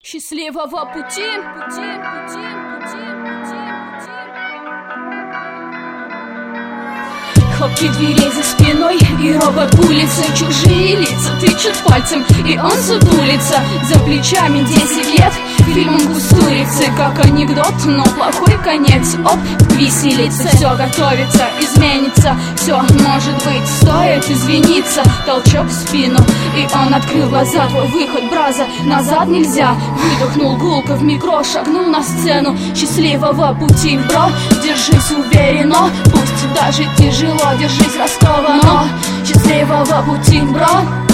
Счастливого пути. Хлопки дверей за спиной и робот улицы. Чужие лица тычут пальцем, и он сутулится. За плечами 10 лет фильмом кустурицы. Как анекдот, но плохой конец. Оп, виселица, все готовится, изменится. Все может быть, стоит извиниться. Толчок в спину, и он открыл глаза. Твой выход, браза, назад нельзя. Выдохнул гулко в микро, шагнул на сцену. Счастливого пути, бро, держись уверенно. Пусть даже тяжело, держись раскованно. Счастливого пути, бро.